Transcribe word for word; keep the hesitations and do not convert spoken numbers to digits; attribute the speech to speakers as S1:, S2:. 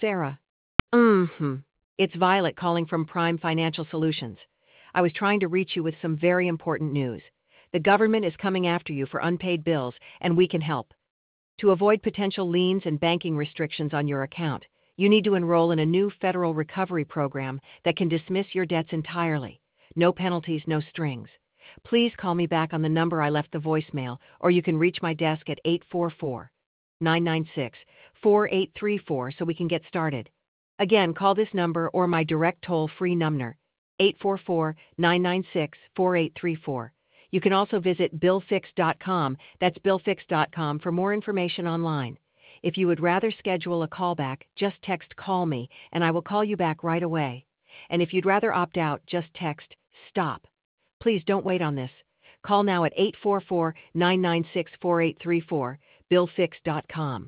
S1: Sarah. Mm-hmm. It's Violet calling from Prime Financial Solutions. I was trying to reach you with some very important news. The government is coming after you for unpaid bills, and we can help. To avoid potential liens and banking restrictions on your account, you need to enroll in a new federal recovery program that can dismiss your debts entirely. No penalties, no strings. Please call me back on the number I left the voicemail, or you can reach my desk at eight four four, nine nine six, four eight three four so we can get started. Again, call this number or my direct toll-free number, eight four four, nine nine six, four eight three four. You can also visit bill fix dot com, that's bill fix dot com, for more information online. If you would rather schedule a callback, just text "call me" and I will call you back right away. And if you'd rather opt out, just text "stop." Please don't wait on this. Call now at eight four four, nine nine six, four eight three four, bill fix dot com.